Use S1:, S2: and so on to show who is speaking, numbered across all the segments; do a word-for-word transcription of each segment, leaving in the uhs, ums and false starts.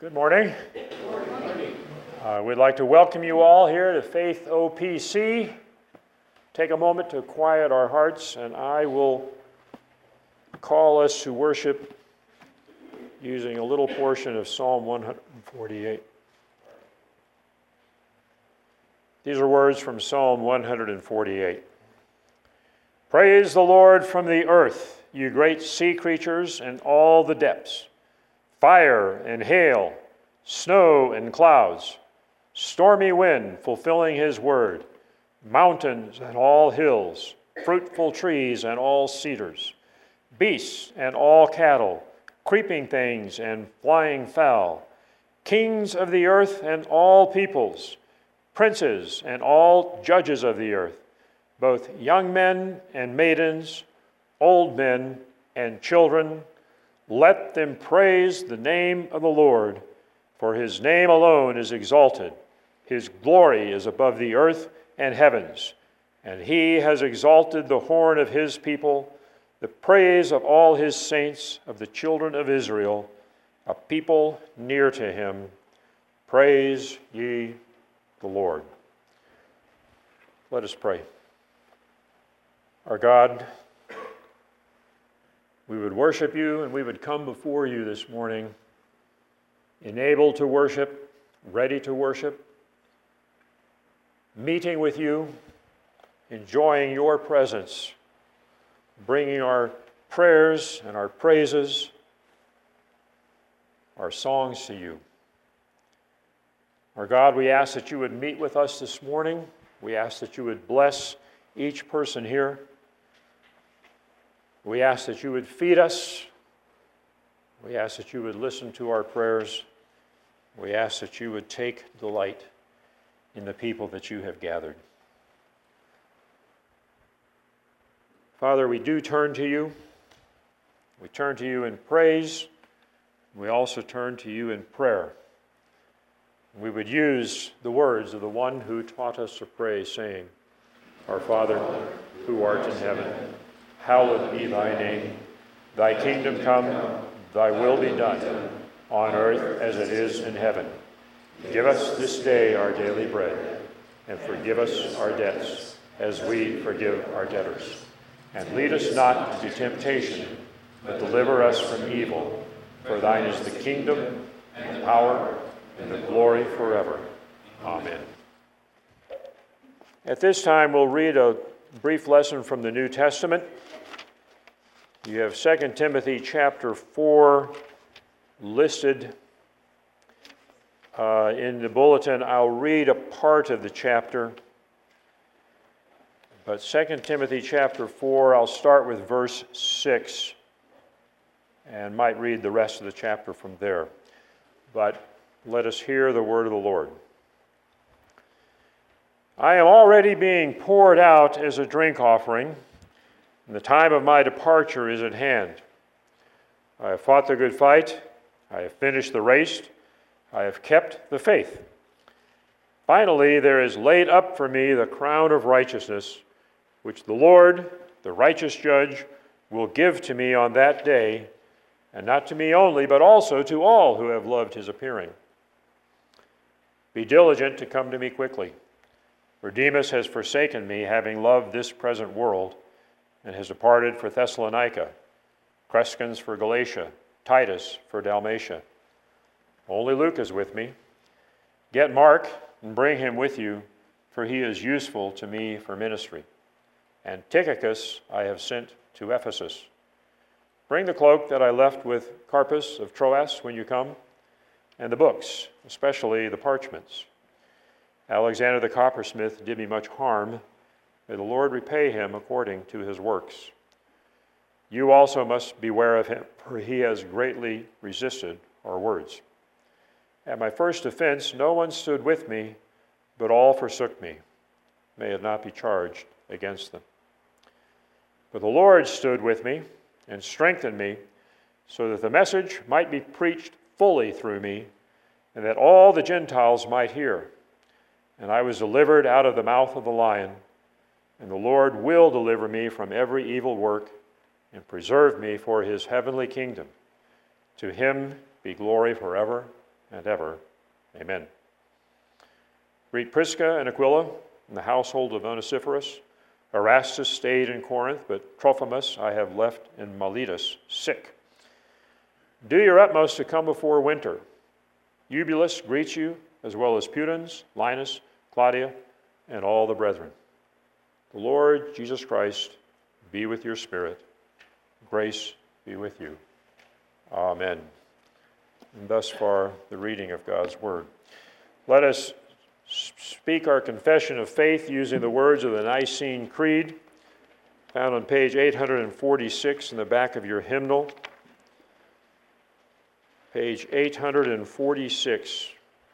S1: Good morning. Good morning. Uh, we'd like to welcome you all here to Faith O P C. Take a moment to quiet our hearts, and I will call us to worship using a little portion of Psalm one forty-eight. These are words from Psalm one forty-eight. Praise the Lord from the earth, you great sea creatures and all the depths. Fire and hail, snow and clouds, stormy wind fulfilling his word, mountains and all hills, fruitful trees and all cedars, beasts and all cattle, creeping things and flying fowl, kings of the earth and all peoples, princes and all judges of the earth, both young men and maidens, old men and children. Let them praise the name of the Lord, for his name alone is exalted. His glory is above the earth and heavens, and he has exalted the horn of his people, the praise of all his saints, of the children of Israel, a people near to him. Praise ye the Lord. Let us pray. Our God, we would worship you and we would come before you this morning, enabled to worship, ready to worship, meeting with you, enjoying your presence, bringing our prayers and our praises, our songs to you. Our God, we ask that you would meet with us this morning. We ask that you would bless each person here. We ask that you would feed us. We ask that you would listen to our prayers. We ask that you would take delight in the people that you have gathered. Father, we do turn to you. We turn to you in praise. We also turn to you in prayer. We would use the words of the one who taught us to pray, saying, Our Father, who art in heaven, hallowed be thy name. Thy kingdom come, thy will be done, on earth as it is in heaven. Give us this day our daily bread, and forgive us our debts, as we forgive our debtors. And lead us not into temptation, but deliver us from evil. For thine is the kingdom, and the power, and the glory forever. Amen. At this time, we'll read a brief lesson from the New Testament. You have Second Timothy chapter four listed uh, in the bulletin. I'll read a part of the chapter. But Second Timothy chapter four, I'll start with verse six and might read the rest of the chapter from there. But let us hear the word of the Lord. I am already being poured out as a drink offering, and the time of my departure is at hand. I have fought the good fight. I have finished the race. I have kept the faith. Finally, there is laid up for me the crown of righteousness, which the Lord, the righteous judge, will give to me on that day, and not to me only, but also to all who have loved his appearing. Be diligent to come to me quickly. For Demas has forsaken me, having loved this present world, and has departed for Thessalonica, Crescens for Galatia, Titus for Dalmatia. Only Luke is with me. Get Mark and bring him with you, for he is useful to me for ministry. And Tychicus I have sent to Ephesus. Bring the cloak that I left with Carpus of Troas when you come, and the books, especially the parchments. Alexander the coppersmith did me much harm. May the Lord repay him according to his works. You also must beware of him, for he has greatly resisted our words. At my first offense, no one stood with me, but all forsook me. May it not be charged against them. But the Lord stood with me and strengthened me, so that the message might be preached fully through me, and that all the Gentiles might hear. And I was delivered out of the mouth of the lion, and the Lord will deliver me from every evil work and preserve me for his heavenly kingdom. To him be glory forever and ever. Amen. Greet Prisca and Aquila and the household of Onesiphorus. Erastus stayed in Corinth, but Trophimus I have left in Miletus sick. Do your utmost to come before winter. Eubulus greets you, as well as Pudens, Linus, Claudia, and all the brethren. The Lord Jesus Christ be with your spirit. Grace be with you. Amen. And thus far, the reading of God's word. Let us speak our confession of faith using the words of the Nicene Creed, found on page eight hundred forty-six in the back of your hymnal. Page eight hundred forty-six.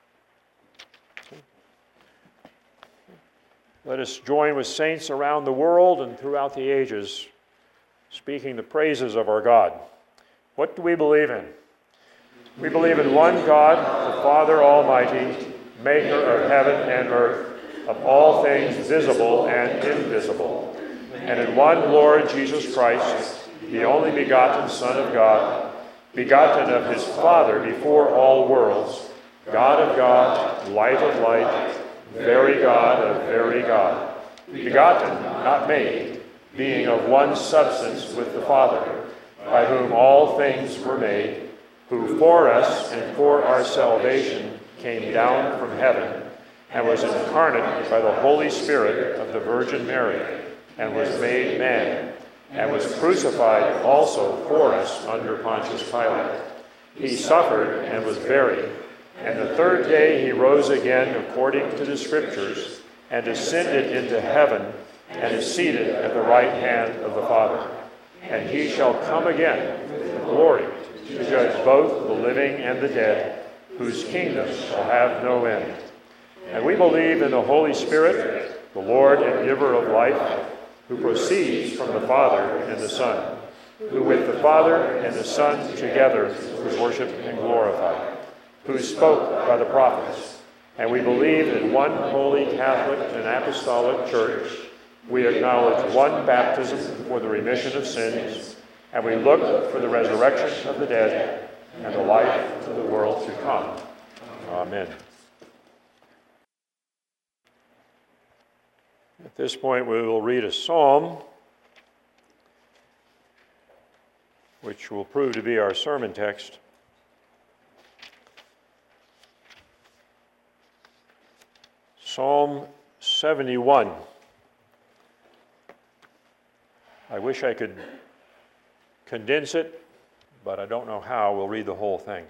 S1: Let us join with saints around the world and throughout the ages, speaking the praises of our God. What do we believe in? We believe in one God, the Father Almighty, maker of heaven and earth, of all things visible and invisible, and in one Lord Jesus Christ, the only begotten Son of God, begotten of his Father before all worlds, God of God, light of light, very God of very God, begotten, not made, being of one substance with the Father, by whom all things were made, who for us and for our salvation came down from heaven, and was incarnate by the Holy Spirit of the Virgin Mary, and was made man, and was crucified also for us under Pontius Pilate. He suffered and was buried, and the third day he rose again according to the Scriptures, and ascended into heaven, and is seated at the right hand of the Father. And he shall come again with glory to judge both the living and the dead, whose kingdom shall have no end. And we believe in the Holy Spirit, the Lord and giver of life, who proceeds from the Father and the Son, who with the Father and the Son together is worshipped and glorified, who spoke by the prophets. And we believe in one holy Catholic and Apostolic Church. We acknowledge one baptism for the remission of sins, and we look for the resurrection of the dead and the life of the world to come. Amen. At this point, we will read a psalm, which will prove to be our sermon text. Psalm seventy-one. I wish I could condense it, but I don't know how. We'll read the whole thing.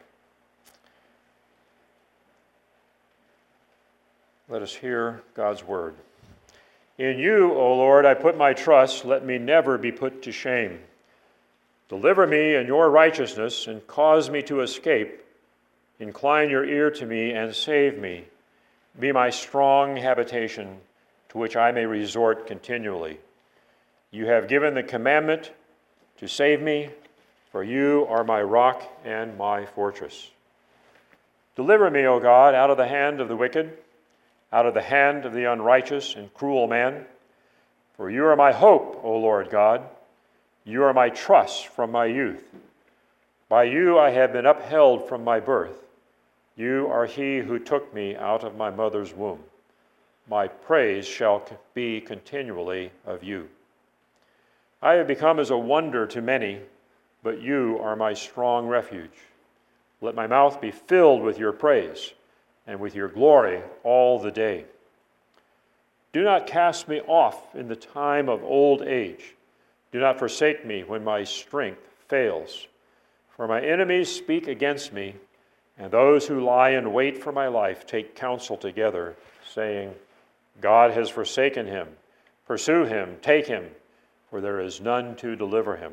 S1: Let us hear God's word. In you, O Lord, I put my trust. Let me never be put to shame. Deliver me in your righteousness and cause me to escape. Incline your ear to me and save me. Be my strong habitation to which I may resort continually. You have given the commandment to save me, for you are my rock and my fortress. Deliver me, O God, out of the hand of the wicked, out of the hand of the unrighteous and cruel man. For you are my hope, O Lord God. You are my trust from my youth. By you I have been upheld from my birth. You are he who took me out of my mother's womb. My praise shall be continually of you. I have become as a wonder to many, but you are my strong refuge. Let my mouth be filled with your praise and with your glory all the day. Do not cast me off in the time of old age. Do not forsake me when my strength fails. For my enemies speak against me, and those who lie in wait for my life take counsel together, saying, God has forsaken him. Pursue him, take him, for there is none to deliver him.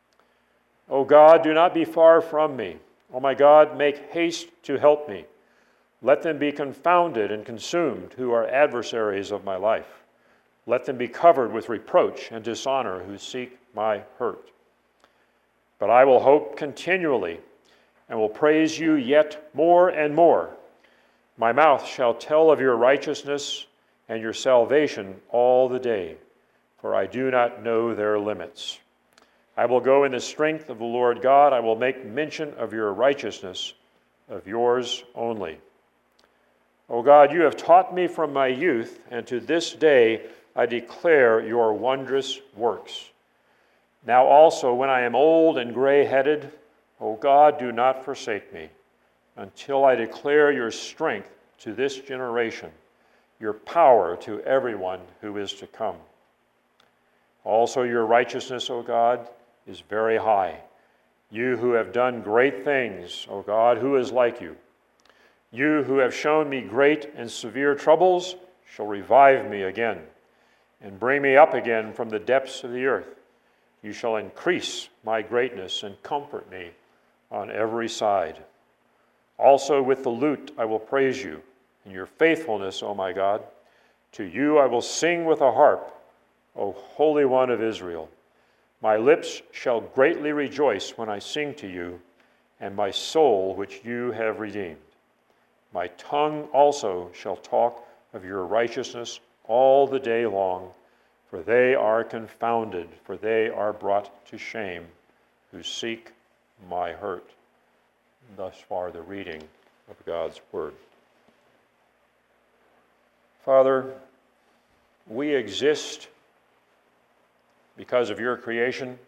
S1: O God, do not be far from me. O my God, make haste to help me. Let them be confounded and consumed who are adversaries of my life. Let them be covered with reproach and dishonor who seek my hurt. But I will hope continually and will praise you yet more and more. My mouth shall tell of your righteousness and your salvation all the day, for I do not know their limits. I will go in the strength of the Lord God. I will make mention of your righteousness of yours only. O God, you have taught me from my youth, and to this day I declare your wondrous works. Now also, when I am old and gray-headed, O God, do not forsake me, until I declare your strength to this generation, your power to everyone who is to come. Also your righteousness, O God, is very high. You who have done great things, O God, who is like you? You who have shown me great and severe troubles shall revive me again and bring me up again from the depths of the earth. You shall increase my greatness and comfort me on every side. Also with the lute I will praise you in your faithfulness, O my God. To you I will sing with a harp, O Holy One of Israel. My lips shall greatly rejoice when I sing to you, and my soul which you have redeemed. My tongue also shall talk of your righteousness all the day long, for they are confounded, for they are brought to shame, who seek my hurt. Thus far the reading of God's word. Father, we exist because of your creation.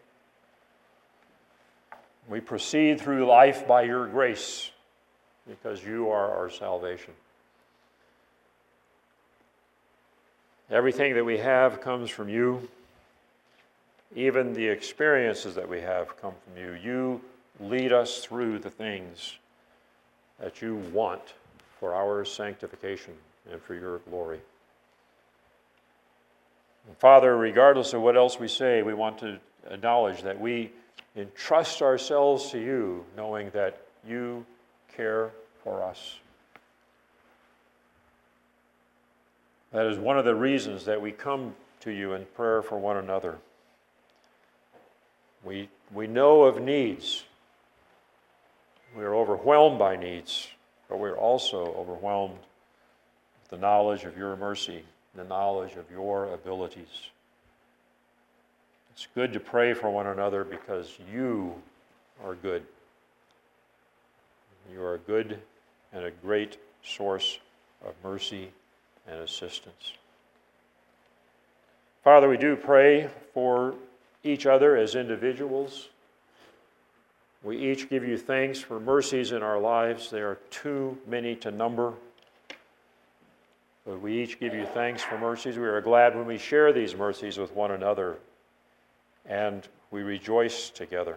S1: We proceed through life by your grace, because you are our salvation. Everything that we have comes from you. Even the experiences that we have come from you. You lead us through the things that you want for our sanctification and for your glory. And Father, regardless of what else we say, we want to acknowledge that we entrust ourselves to you, knowing that you care for us. That is one of the reasons that we come to you in prayer for one another. We, we know of needs. We are overwhelmed by needs, but we're also overwhelmed with the knowledge of your mercy, the knowledge of your abilities. It's good to pray for one another because you are good. You are a good and a great source of mercy and assistance. Father, we do pray for each other as individuals. We each give you thanks for mercies in our lives. They are too many to number. But we each give you thanks for mercies. We are glad when we share these mercies with one another, and we rejoice together.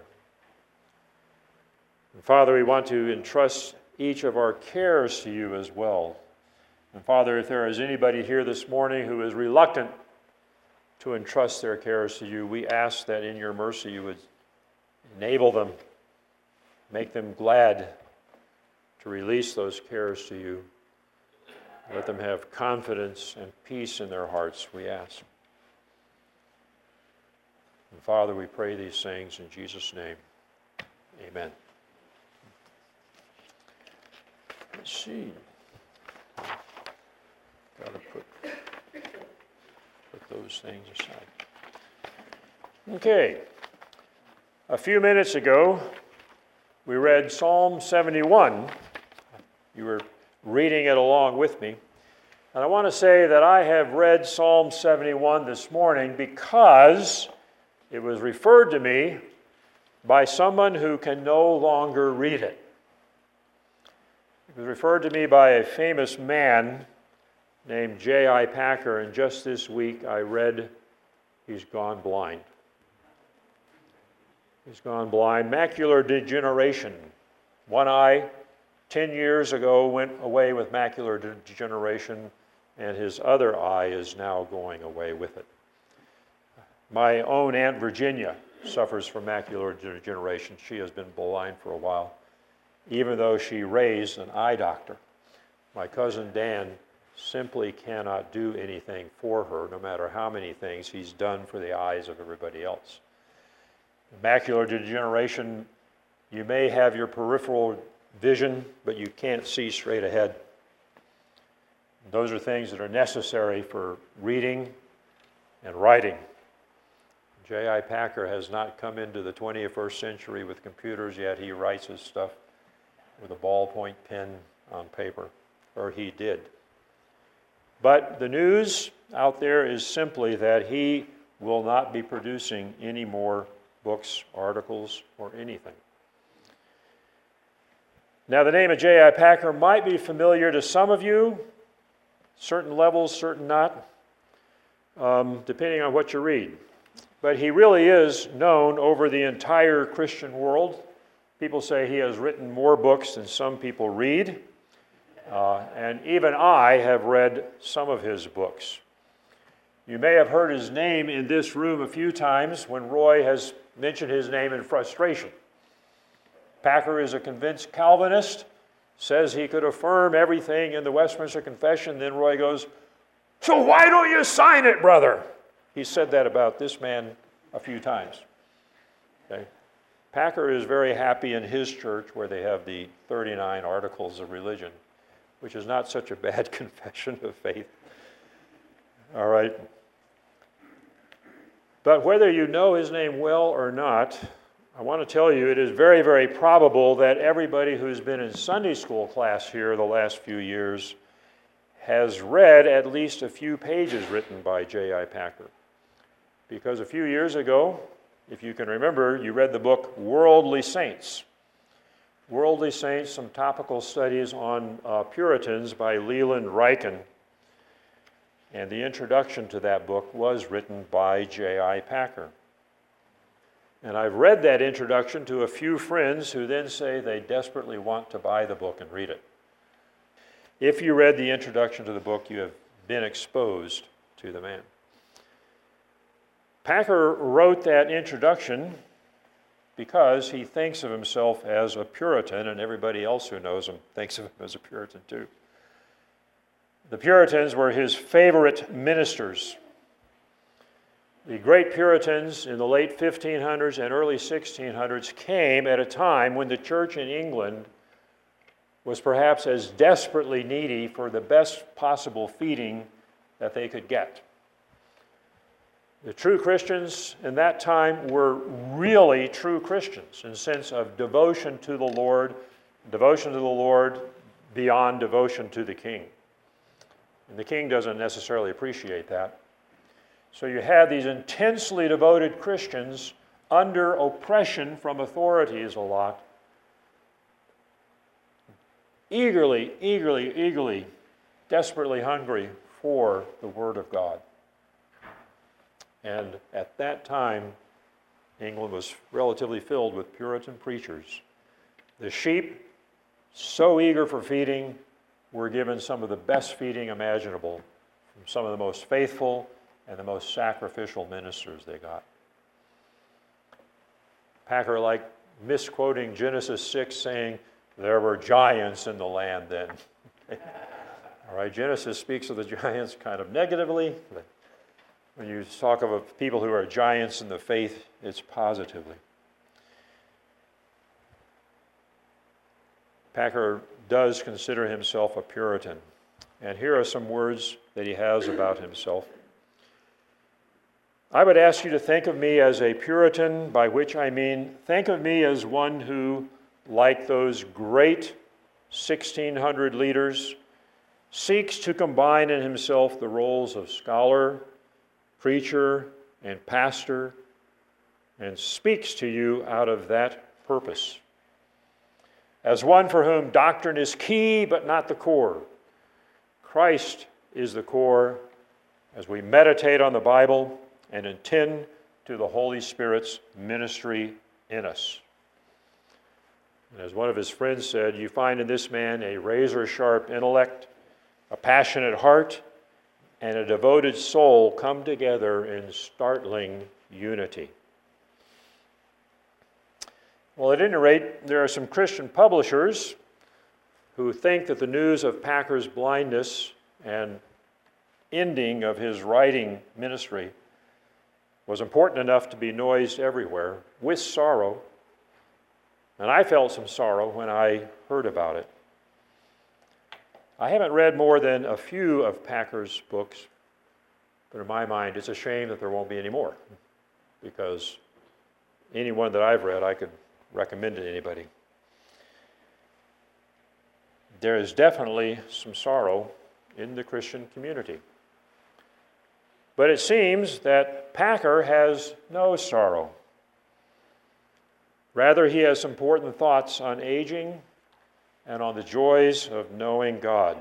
S1: And Father, we want to entrust each of our cares to you as well. And Father, if there is anybody here this morning who is reluctant to entrust their cares to you, we ask that in your mercy you would enable them, make them glad to release those cares to you. Let them have confidence and peace in their hearts, we ask. And Father, we pray these things in Jesus' name. Amen. Let's see. Got to put, put those things aside. Okay. A few minutes ago, we read Psalm seventy-one. You were reading it along with me. And I want to say that I have read Psalm seventy-one this morning because it was referred to me by someone who can no longer read it. It was referred to me by a famous man named J I Packer, and just this week I read he's gone blind. He's gone blind. Macular degeneration. One eye, ten years ago, went away with macular degeneration, and his other eye is now going away with it. My own Aunt Virginia suffers from macular degeneration. She has been blind for a while, even though she raised an eye doctor. My cousin Dan simply cannot do anything for her, no matter how many things he's done for the eyes of everybody else. Macular degeneration, you may have your peripheral vision, but you can't see straight ahead. Those are things that are necessary for reading and writing. J I Packer has not come into the twenty-first century with computers yet. He writes his stuff with a ballpoint pen on paper, or he did. But the news out there is simply that he will not be producing any more books, articles, or anything. Now, the name of J I Packer might be familiar to some of you, certain levels, certain not, um, depending on what you read. But he really is known over the entire Christian world. People say he has written more books than some people read. Uh, and even I have read some of his books. You may have heard his name in this room a few times when Roy has mentioned his name in frustration. Packer is a convinced Calvinist, says he could affirm everything in the Westminster Confession. Then Roy goes, "So why don't you sign it, brother?" He said that about this man a few times. Okay? Packer is very happy in his church where they have the thirty-nine Articles of Religion, which is not such a bad confession of faith. All right. But whether you know his name well or not, I want to tell you it is very, very probable that everybody who's been in Sunday school class here the last few years has read at least a few pages written by J I Packer. Because a few years ago, if you can remember, you read the book Worldly Saints. Worldly Saints, some topical studies on uh, Puritans by Leland Ryken. And the introduction to that book was written by J I Packer. And I've read that introduction to a few friends who then say they desperately want to buy the book and read it. If you read the introduction to the book, you have been exposed to the man. Packer wrote that introduction because he thinks of himself as a Puritan, and everybody else who knows him thinks of him as a Puritan too. The Puritans were his favorite ministers. The great Puritans in the late fifteen hundreds and early sixteen hundreds came at a time when the church in England was perhaps as desperately needy for the best possible feeding that they could get. The true Christians in that time were really true Christians in the sense of devotion to the Lord, devotion to the Lord beyond devotion to the king. And the king doesn't necessarily appreciate that. So you had these intensely devoted Christians under oppression from authorities a lot, eagerly, eagerly, eagerly, desperately hungry for the Word of God. And at that time, England was relatively filled with Puritan preachers. The sheep, so eager for feeding, were given some of the best feeding imaginable from some of the most faithful and the most sacrificial ministers they got. Packer liked misquoting Genesis six, saying, "There were giants in the land then." All right, Genesis speaks of the giants kind of negatively, but when you talk of a people who are giants in the faith, it's positively. Packer does consider himself a Puritan. And here are some words that he has about himself. "I would ask you to think of me as a Puritan, by which I mean think of me as one who, like those great sixteen hundred leaders, seeks to combine in himself the roles of scholar, preacher, and pastor, and speaks to you out of that purpose. As one for whom doctrine is key but not the core, Christ is the core as we meditate on the Bible and attend to the Holy Spirit's ministry in us." And as one of his friends said, you find in this man a razor-sharp intellect, a passionate heart, and a devoted soul come together in startling unity. Well, at any rate, there are some Christian publishers who think that the news of Packer's blindness and ending of his writing ministry was important enough to be noised everywhere with sorrow. And I felt some sorrow when I heard about it. I haven't read more than a few of Packer's books, but in my mind, it's a shame that there won't be any more, because any one that I've read, I could recommend to anybody. there is definitely some sorrow in the Christian community. But it seems that Packer has no sorrow. Rather, he has important thoughts on aging and on the joys of knowing God.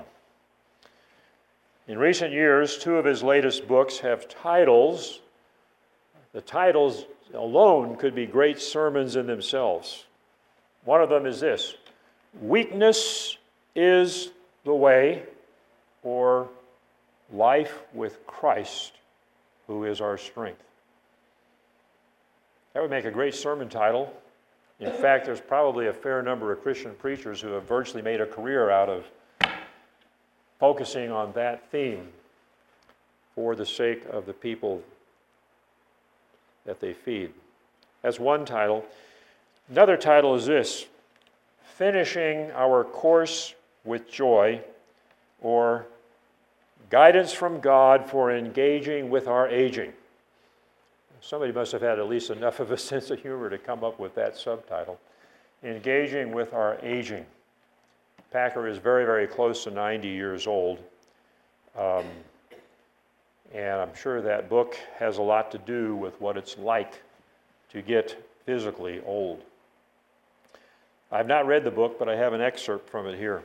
S1: In recent years, two of his latest books have titles. The titles alone could be great sermons in themselves. One of them is this: Weakness is the Way, or Life with Christ, who is our strength. That would make a great sermon title. In fact, there's probably a fair number of Christian preachers who have virtually made a career out of focusing on that theme for the sake of the people that they feed. That's one title. Another title is this: Finishing Our Course with Joy, or Guidance from God for Engaging with Our Aging. Somebody must have had at least enough of a sense of humor to come up with that subtitle. Engaging with Our Aging. Packer is very, very close to ninety years old. Um, and I'm sure that book has a lot to do with what it's like to get physically old. I've not read the book, but I have an excerpt from it here.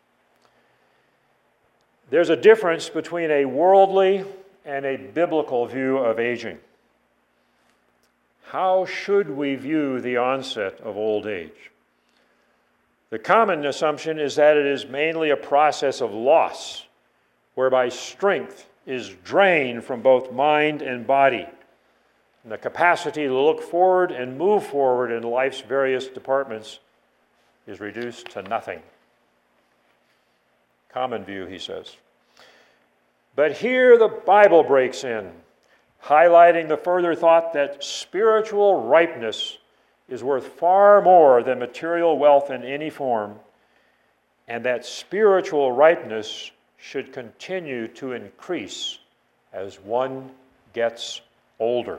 S1: There's a difference between a worldly and a biblical view of aging. How should we view the onset of old age? The common assumption is that it is mainly a process of loss, whereby strength is drained from both mind and body, and the capacity to look forward and move forward in life's various departments is reduced to nothing. Common view, he says. But here the Bible breaks in, highlighting the further thought that spiritual ripeness is worth far more than material wealth in any form, and that spiritual ripeness should continue to increase as one gets older.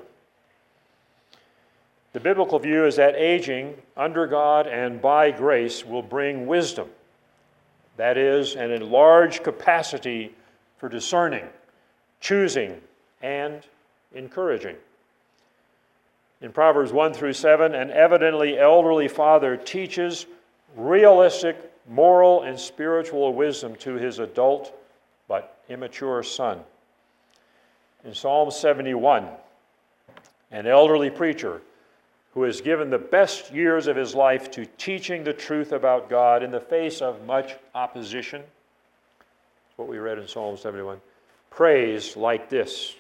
S1: The biblical view is that aging under God and by grace will bring wisdom, that is, an enlarged capacity for discerning, choosing, and encouraging. In Proverbs one through seven, an evidently elderly father teaches realistic moral and spiritual wisdom to his adult but immature son. In Psalm seventy-one, an elderly preacher who has given the best years of his life to teaching the truth about God in the face of much opposition, that's what we read in Psalm seventy-one, prays like this: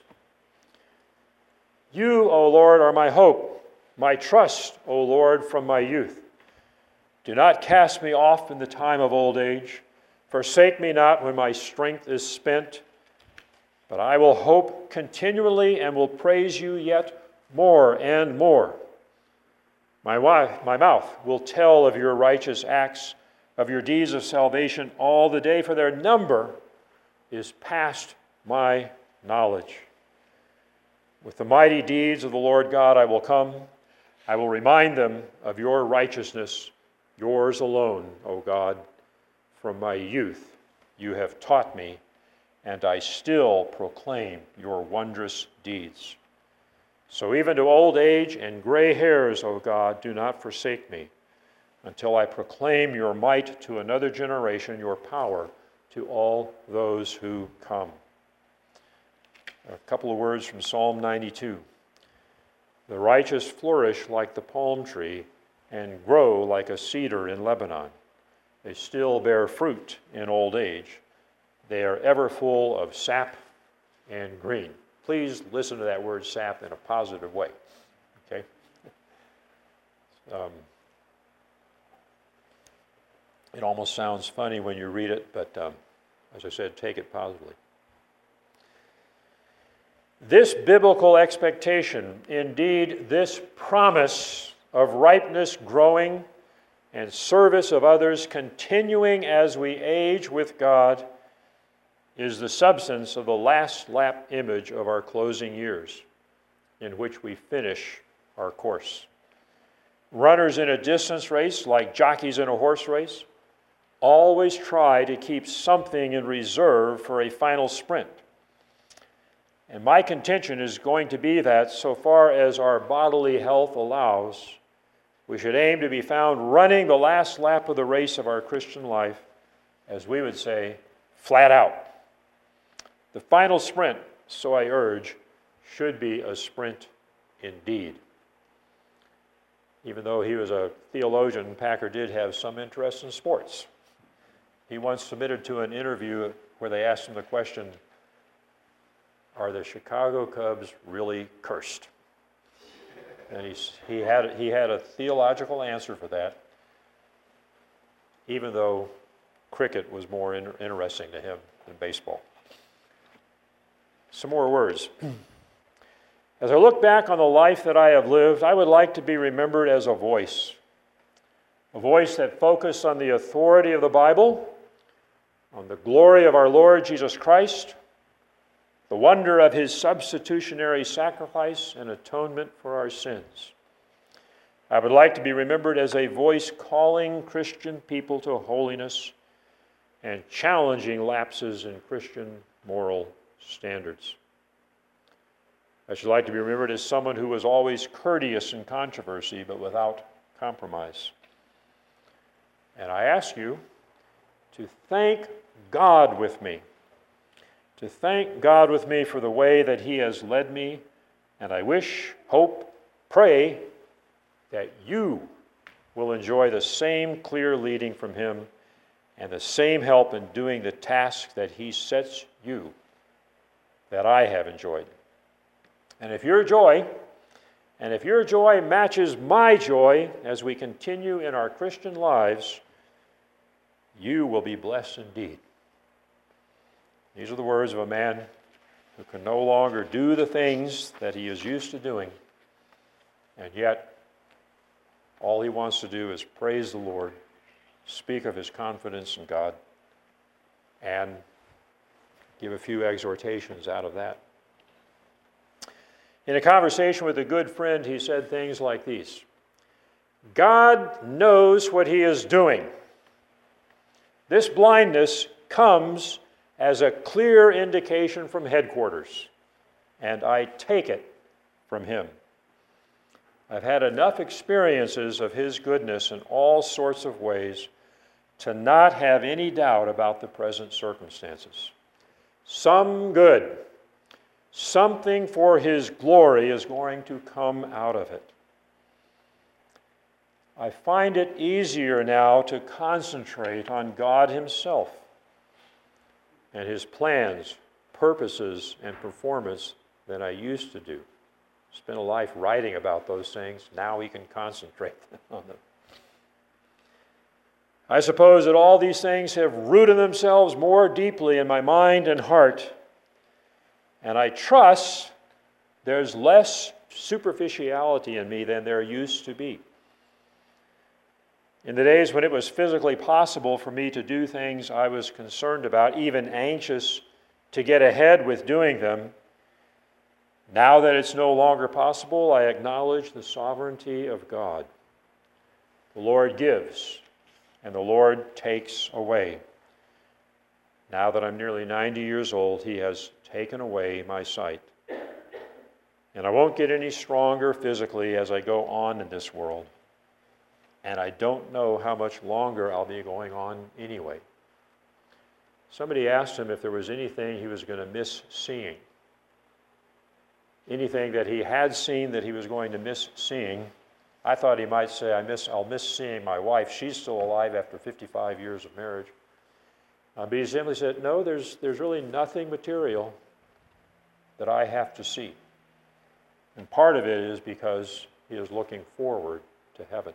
S1: You, O Lord, are my hope, my trust, O Lord, from my youth. Do not cast me off in the time of old age. Forsake me not when my strength is spent. But I will hope continually and will praise you yet more and more. My, wife, my mouth will tell of your righteous acts, of your deeds of salvation all the day, for their number is past my knowledge. With the mighty deeds of the Lord God I will come. I will remind them of your righteousness, yours alone, O God. From my youth you have taught me, and I still proclaim your wondrous deeds. So even to old age and gray hairs, O God, do not forsake me, until I proclaim your might to another generation, your power to all those who come. A couple of words from Psalm ninety-two. The righteous flourish like the palm tree and grow like a cedar in Lebanon. They still bear fruit in old age. They are ever full of sap and green. Please listen to that word sap in a positive way. Okay? Um, it almost sounds funny when you read it, but um, as I said, take it positively. This biblical expectation, indeed this promise of ripeness growing and service of others continuing as we age with God, is the substance of the last lap image of our closing years, in which we finish our course. Runners in a distance race, like jockeys in a horse race, always try to keep something in reserve for a final sprint. And my contention is going to be that so far as our bodily health allows, we should aim to be found running the last lap of the race of our Christian life, as we would say, flat out. The final sprint, so I urge, should be a sprint indeed. Even though he was a theologian, Packer did have some interest in sports. He once submitted to an interview where they asked him the question, are the Chicago Cubs really cursed? And he, he, had, he had a theological answer for that, even though cricket was more in, interesting to him than baseball. Some more words. As I look back on the life that I have lived, I would like to be remembered as a voice. A voice that focused on the authority of the Bible, on the glory of our Lord Jesus Christ, the wonder of his substitutionary sacrifice and atonement for our sins. I would like to be remembered as a voice calling Christian people to holiness and challenging lapses in Christian moral standards. I should like to be remembered as someone who was always courteous in controversy, but without compromise. And I ask you to thank God with me, to thank God with me for the way that he has led me, and I wish, hope, pray that you will enjoy the same clear leading from him and the same help in doing the task that he sets you that I have enjoyed. And if your joy, and if your joy matches my joy as we continue in our Christian lives, you will be blessed indeed. These are the words of a man who can no longer do the things that he is used to doing, and yet all he wants to do is praise the Lord, speak of his confidence in God, and give a few exhortations out of that. In a conversation with a good friend, he said things like these: God knows what he is doing. This blindness comes as a clear indication from headquarters, and I take it from him. I've had enough experiences of his goodness in all sorts of ways to not have any doubt about the present circumstances. Some good, something for his glory is going to come out of it. I find it easier now to concentrate on God himself and his plans, purposes, and performance than I used to do. Spent a life writing about those things. Now we can concentrate on them. I suppose that all these things have rooted themselves more deeply in my mind and heart, and I trust there's less superficiality in me than there used to be. In the days when it was physically possible for me to do things I was concerned about, even anxious to get ahead with doing them, now that it's no longer possible, I acknowledge the sovereignty of God. The Lord gives, and the Lord takes away. Now that I'm nearly ninety years old, he has taken away my sight. And I won't get any stronger physically as I go on in this world. And I don't know how much longer I'll be going on anyway. Somebody asked him if there was anything he was going to miss seeing. Anything that he had seen that he was going to miss seeing. I thought he might say, I miss, I'll miss seeing my wife. She's still alive after fifty-five years of marriage. Uh, but he simply said, no, there's, there's really nothing material that I have to see. And part of it is because he is looking forward to heaven.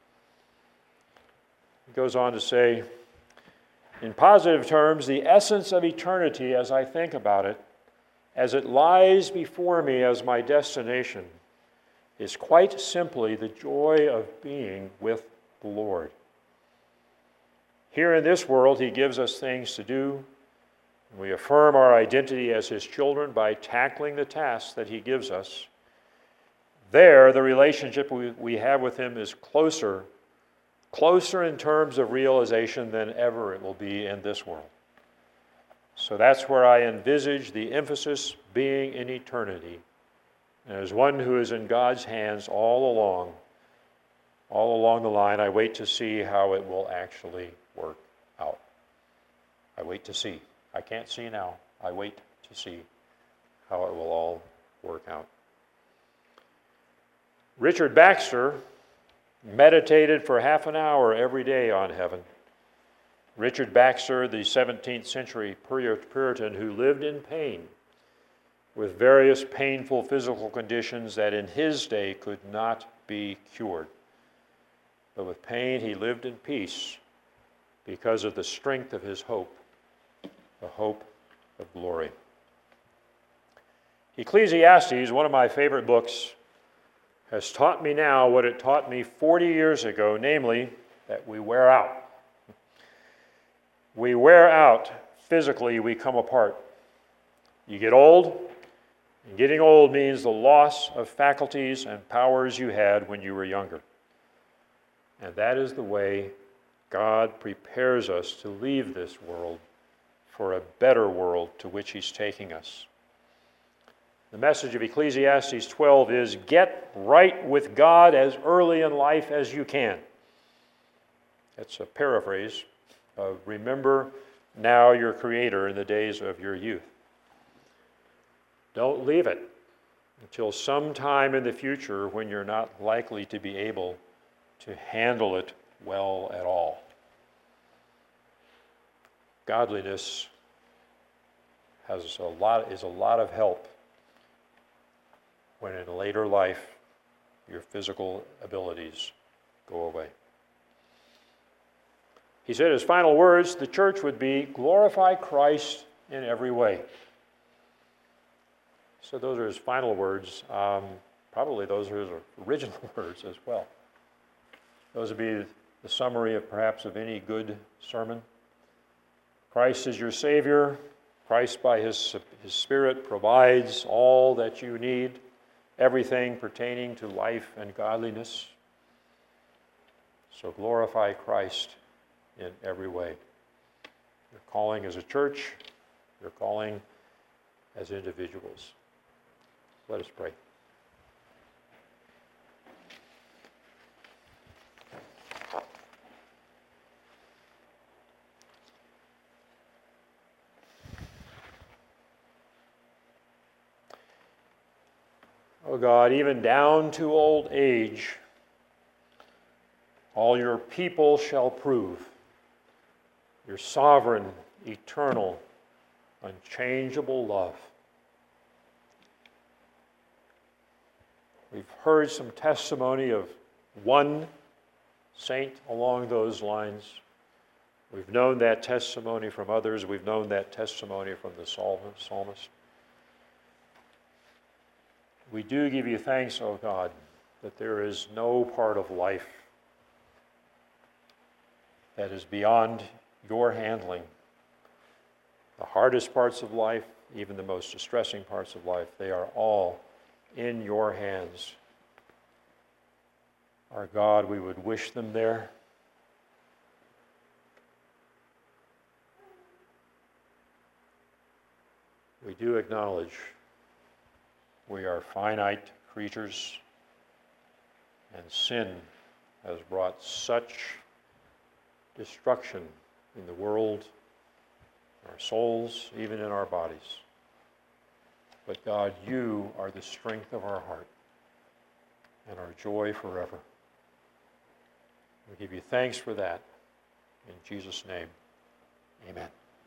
S1: He goes on to say, in positive terms, the essence of eternity, as I think about it, as it lies before me as my destination, is quite simply the joy of being with the Lord. Here in this world, he gives us things to do, and we affirm our identity as his children by tackling the tasks that he gives us. There, the relationship we, we have with him is closer closer in terms of realization than ever it will be in this world. So that's where I envisage the emphasis being in eternity. And as one who is in God's hands all along, all along the line, I wait to see how it will actually work out. I wait to see. I can't see now. I wait to see how it will all work out. Richard Baxter meditated for half an hour every day on heaven. Richard Baxter, the seventeenth century Puritan who lived in pain with various painful physical conditions that in his day could not be cured. But with pain, he lived in peace because of the strength of his hope, the hope of glory. Ecclesiastes, one of my favorite books, has taught me now what it taught me forty years ago, namely that we wear out. We wear out physically, we come apart. You get old, and getting old means the loss of faculties and powers you had when you were younger. And that is the way God prepares us to leave this world for a better world to which He's taking us. The message of Ecclesiastes twelve is, get right with God as early in life as you can. That's a paraphrase of remember now your Creator in the days of your youth. Don't leave it until sometime in the future when you're not likely to be able to handle it well at all. Godliness has a lot, is a lot of help when in later life your physical abilities go away. He said his final words, the church would be, glorify Christ in every way. So those are his final words. Um, probably those are his original words as well. Those would be the summary of perhaps of any good sermon. Christ is your Savior. Christ by his, his Spirit provides all that you need, everything pertaining to life and godliness. So glorify Christ in every way. Your calling as a church, your calling as individuals. Let us pray. Oh God, even down to old age, all your people shall prove your sovereign, eternal, unchangeable love. We've heard some testimony of one saint along those lines. We've known that testimony from others. We've known that testimony from the psalmist. We do give you thanks, O God, that there is no part of life that is beyond your handling. The hardest parts of life, even the most distressing parts of life, they are all in your hands. Our God, we would wish them there. We do acknowledge we are finite creatures, and sin has brought such destruction in the world, in our souls, even in our bodies. But God, you are the strength of our heart and our joy forever. We give you thanks for that. In Jesus' name, amen.